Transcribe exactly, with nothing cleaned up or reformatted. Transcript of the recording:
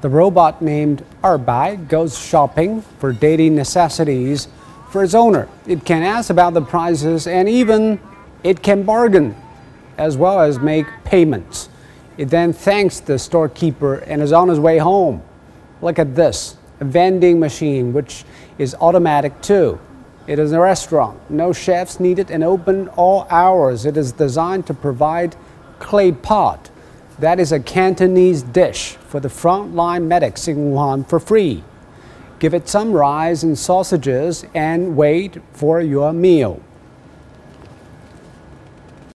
The robot named Erbai goes shopping for daily necessities for its owner. It can ask about the prices and even it can bargain as well as make payments. It then thanks the storekeeper and is on his way home. Look at this, a vending machine which is automatic too. It is a restaurant, no chefs needed and open all hours. It is designed to provide clay pot. That is a Cantonese dish for the frontline medics in Wuhan for free. Give it some rice and sausages and wait for your meal.